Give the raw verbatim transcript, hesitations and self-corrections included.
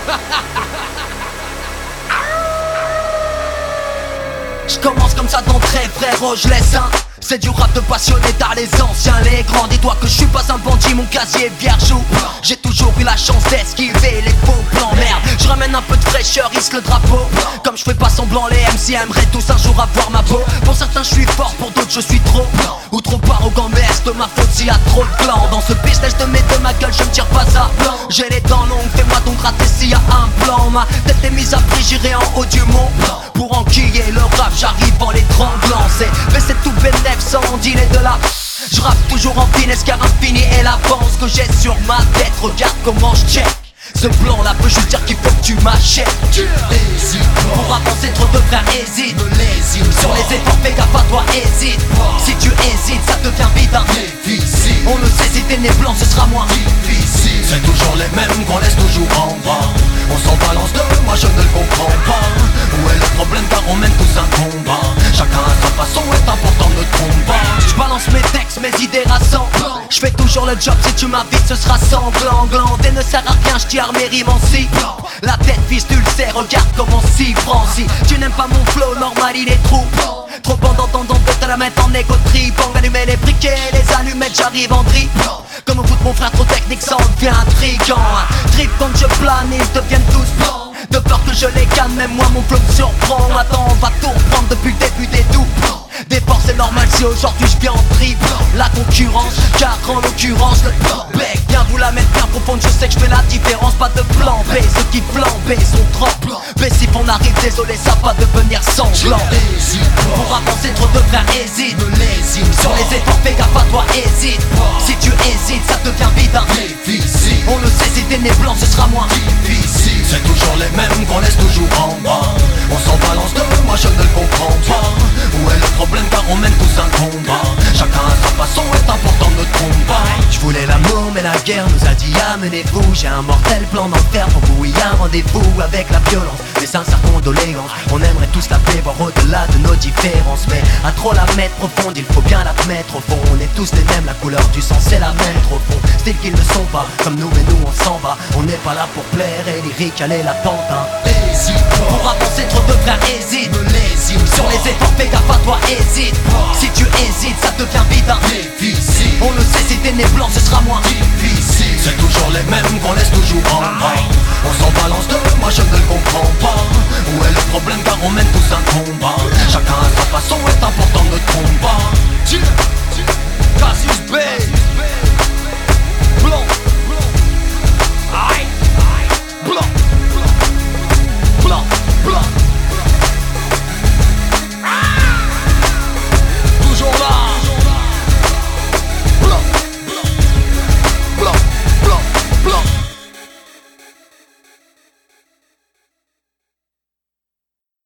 Je commence comme ça d'entrée, frérot, je laisse un. C'est du rap de passionné, t'as les anciens, les grands. Dis-toi que je suis pas un bandit, mon casier vierge ou j'ai toujours eu la chance d'esquiver les faux plans. Merde, je ramène un peu de fraîcheur, hisse le drapeau. Comme je fais pas semblant, les M C aimeraient tous un jour avoir ma peau. Pour certains je suis fort, pour d'autres je suis trop ou trop arrogant, mais est-ce de ma faute s'il y a trop de clans. Dans ce business de mets de ma gueule, je me tire pas à blanc. J'ai les dents longues, fais-moi donc rater s'il y a un plan. Ma tête est mise à prix, j'irai en haut du mont pour enquiller le rap, j'arrive en l'étranglant. C'est mais c'est tout bénéf sans dealer de la. Je rappe toujours en finesse car infini est l'avance que j'ai sur ma tête. Regarde comment je check. Ce plan là peut juste dire qu'il faut que tu m'achètes. Hésite pas. Pour avancer trop de frères hésite. Ne lésine sur les efforts, fais gaffe à toi, hésite pas. Si tu hésites ça devient vite un déficit. On le sait, si t'es né blanc ce sera moins difficile. C'est toujours les mêmes qu'on laisse toujours en bas. On s'en balance de moi je ne le comprends pas. Où est le problème car on mène tous un combat. Chacun à sa façon est important, ne trompe pas. Je balance mes textes, mes idées rassemblant. Je fais toujours le job, si tu m'invites ce sera sanglant. Glander ne sert à rien, je tire mes rimes en si. La tête vise tu le sais, regarde comment si franc. Si tu n'aimes pas mon flow, normal il est trop Trop bon d'entendre de te la mettre en égo trip. Allumer les briquets, les allumettes, j'arrive en drip. Comme au foot mon frère trop technique, ça en devient intriguant. Trip quand je plane, ils deviennent tous blancs. De peur que je les calme, même moi mon flow me surprend. Attends, on va tout reprendre depuis le début des doux. Des forces c'est normal si aujourd'hui je viens en trip. La concurrence, car en l'occurrence le bec. Viens vous la mettre bien profonde, je sais que je fais la différence. Pas de plan B, ceux qui flambent sont trop mais si on arrive, désolé ça va devenir sanglant. Pour avancer trop de frères hésite. Sur les efforts fais gaffe à toi, hésite. Si tu hésites ça devient vite un déficit. On le sait, si t'es né blanc ce sera moins difficile. C'est toujours les mêmes qu'on laisse toujours en bas. On s'en balance de moi je ne le comprends pas. Où est le problème car on mène tous un combat. Chacun à sa façon est important, ne trompe pas. Je voulais l'amour mais la guerre nous a dit amenez-vous. J'ai un mortel plan d'enfer pour vous, il y a un rendez-vous avec la violence. Des sincères condoléances, on aimerait tous la paix, voir au-delà de nos différences. Mais à trop la mettre profonde, il faut bien l'admettre au fond. On est tous les mêmes, la couleur du sang c'est la mettre au fond. Style qu'ils ne sont pas, comme nous mais nous on s'en va. On n'est pas là pour plaire et lyrique, elle est l'attente hein. Hésite pas. Pour avancer trop de frères hésite. Ne lésine sur les efforts, fais gaffe à toi, hésite pas. Si tu hésites ça devient vite un déficit. On le sait, si t'es né blanc ce sera moins difficile. C'est toujours les mêmes qu'on laisse toujours en bas. On s'en balance de moi je ne le comprends pas. Où est le problème car on mène tous un combat. Chacun à sa façon est important, ne trompe pas. Cassius B